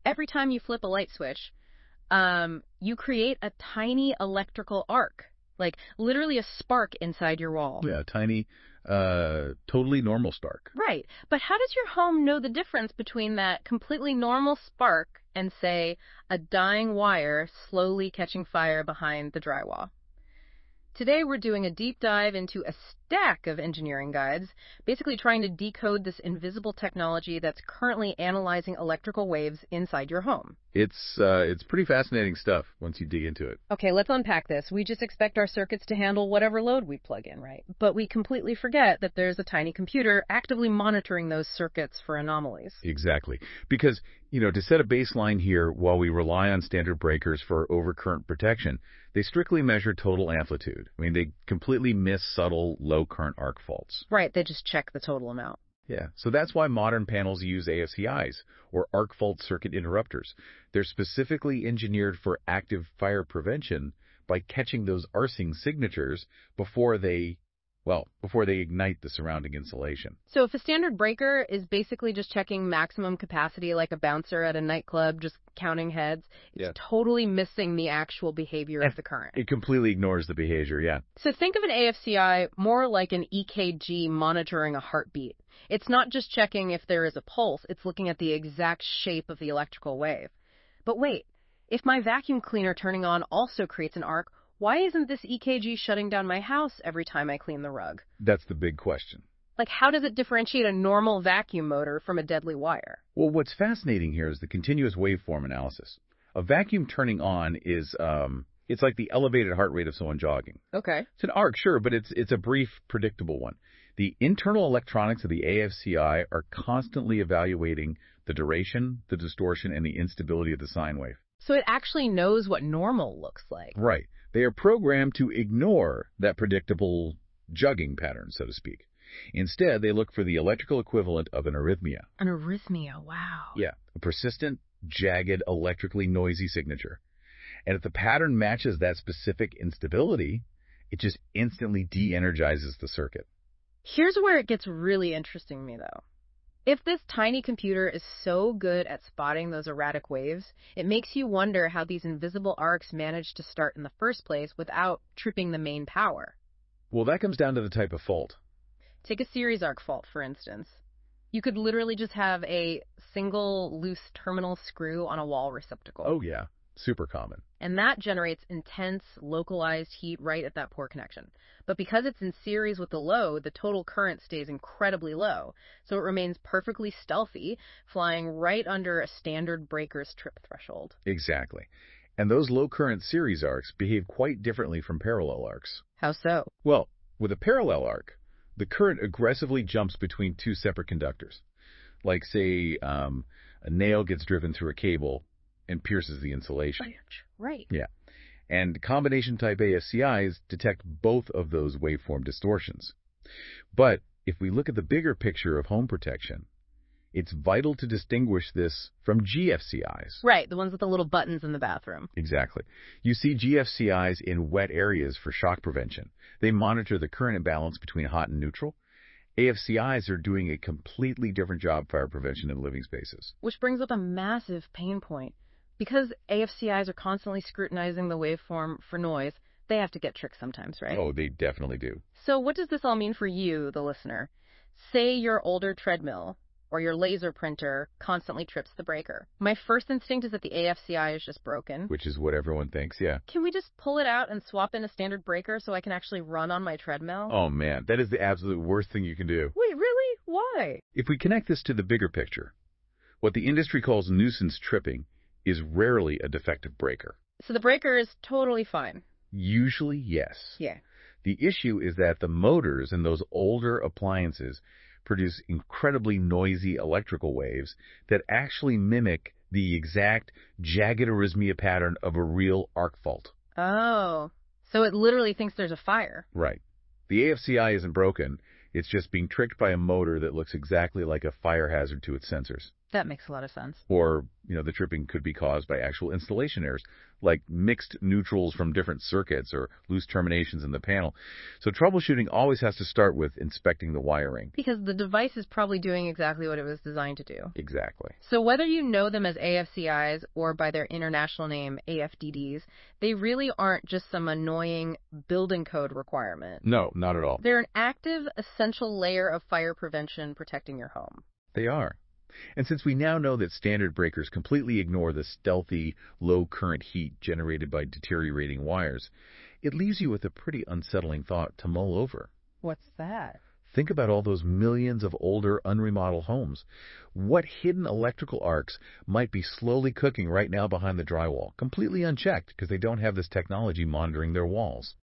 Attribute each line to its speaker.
Speaker 1: every time you flip a light switch, you create a tiny electrical arc, like literally a spark inside your wall.
Speaker 2: Yeah, tiny, totally normal spark.
Speaker 1: Right. But how does your home know the difference between that completely normal spark and, say, a dying wire slowly catching fire behind the drywall? Today, we're doing a deep dive into a stack of engineering guides, basically trying to decode this invisible technology that's currently analyzing electrical waves inside your home.
Speaker 2: It's pretty fascinating stuff once you dig into it.
Speaker 1: Okay, let's unpack this. We just expect our circuits to handle whatever load we plug in, right? But we completely forget that there's a tiny computer actively monitoring those circuits for anomalies.
Speaker 2: Exactly. Because, to set a baseline here, while we rely on standard breakers for overcurrent protection, they strictly measure total amplitude. I mean, they completely miss subtle low current arc faults.
Speaker 1: Right, they just check the total amount.
Speaker 2: Yeah, so that's why modern panels use AFCIs, or arc fault circuit interrupters. They're specifically engineered for active fire prevention by catching those arcing signatures before they ignite the surrounding insulation.
Speaker 1: So if a standard breaker is basically just checking maximum capacity like a bouncer at a nightclub, just counting heads, it's totally missing the actual behavior of the current.
Speaker 2: It completely ignores the behavior, yeah.
Speaker 1: So think of an AFCI more like an EKG monitoring a heartbeat. It's not just checking if there is a pulse, it's looking at the exact shape of the electrical wave. But wait, if my vacuum cleaner turning on also creates an arc, why isn't this EKG shutting down my house every time I clean the rug?
Speaker 2: That's the big question.
Speaker 1: Like, how does it differentiate a normal vacuum motor from a deadly wire?
Speaker 2: Well, what's fascinating here is the continuous waveform analysis. A vacuum turning on is, it's like the elevated heart rate of someone jogging.
Speaker 1: Okay.
Speaker 2: It's an arc, sure, but it's a brief, predictable one. The internal electronics of the AFCI are constantly evaluating the duration, the distortion, and the instability of the sine wave.
Speaker 1: So it actually knows what normal looks like.
Speaker 2: Right. They are programmed to ignore that predictable jugging pattern, so to speak. Instead, they look for the electrical equivalent of an arrhythmia.
Speaker 1: An arrhythmia, wow.
Speaker 2: Yeah, a persistent, jagged, electrically noisy signature. And if the pattern matches that specific instability, it just instantly de-energizes the circuit.
Speaker 1: Here's where it gets really interesting to me, though. If this tiny computer is so good at spotting those erratic waves, it makes you wonder how these invisible arcs managed to start in the first place without tripping the main power.
Speaker 2: Well, that comes down to the type of fault.
Speaker 1: Take a series arc fault, for instance. You could literally just have a single loose terminal screw on a wall receptacle.
Speaker 2: Oh, yeah. Super common.
Speaker 1: And that generates intense, localized heat right at that poor connection. But because it's in series with the load, the total current stays incredibly low, so it remains perfectly stealthy, flying right under a standard breaker's trip threshold.
Speaker 2: Exactly. And those low-current series arcs behave quite differently from parallel arcs.
Speaker 1: How so?
Speaker 2: Well, with a parallel arc, the current aggressively jumps between two separate conductors. Like, say, a nail gets driven through a cable and pierces the insulation.
Speaker 1: Right.
Speaker 2: Yeah. And combination-type AFCIs detect both of those waveform distortions. But if we look at the bigger picture of home protection, it's vital to distinguish this from GFCIs.
Speaker 1: Right, the ones with the little buttons in the bathroom.
Speaker 2: Exactly. You see GFCIs in wet areas for shock prevention. They monitor the current imbalance between hot and neutral. AFCIs are doing a completely different job fire prevention in living spaces.
Speaker 1: Which brings up a massive pain point. Because AFCIs are constantly scrutinizing the waveform for noise, they have to get tricked sometimes, right?
Speaker 2: Oh, they definitely do.
Speaker 1: So what does this all mean for you, the listener? Say your older treadmill or your laser printer constantly trips the breaker. My first instinct is that the AFCI is just broken.
Speaker 2: Which is what everyone thinks, yeah.
Speaker 1: Can we just pull it out and swap in a standard breaker so I can actually run on my treadmill?
Speaker 2: Oh, man, that is the absolute worst thing you can do.
Speaker 1: Wait, really? Why?
Speaker 2: If we connect this to the bigger picture, what the industry calls nuisance tripping is rarely a defective breaker.
Speaker 1: So the breaker is totally fine?
Speaker 2: Usually, yes.
Speaker 1: Yeah.
Speaker 2: The issue is that the motors in those older appliances produce incredibly noisy electrical waves that actually mimic the exact jagged arrhythmia pattern of a real arc fault.
Speaker 1: Oh, so it literally thinks there's a fire.
Speaker 2: Right. The AFCI isn't broken. It's just being tricked by a motor that looks exactly like a fire hazard to its sensors.
Speaker 1: That makes a lot of sense.
Speaker 2: Or, the tripping could be caused by actual installation errors, like mixed neutrals from different circuits or loose terminations in the panel. So troubleshooting always has to start with inspecting the wiring.
Speaker 1: Because the device is probably doing exactly what it was designed to do.
Speaker 2: Exactly.
Speaker 1: So whether you know them as AFCIs or by their international name, AFDDs, they really aren't just some annoying building code requirement.
Speaker 2: No, not at all.
Speaker 1: They're an active, essential layer of fire prevention protecting your home.
Speaker 2: They are. And since we now know that standard breakers completely ignore the stealthy, low current heat generated by deteriorating wires, it leaves you with a pretty unsettling thought to mull over.
Speaker 1: What's that?
Speaker 2: Think about all those millions of older, unremodeled homes. What hidden electrical arcs might be slowly cooking right now behind the drywall, completely unchecked because they don't have this technology monitoring their walls?